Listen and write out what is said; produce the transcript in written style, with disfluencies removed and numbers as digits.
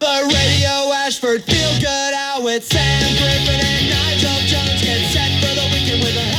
The Radio Ashford Feel Good Hour with Sam Griffin and Nigel Jones. Get set for the weekend with a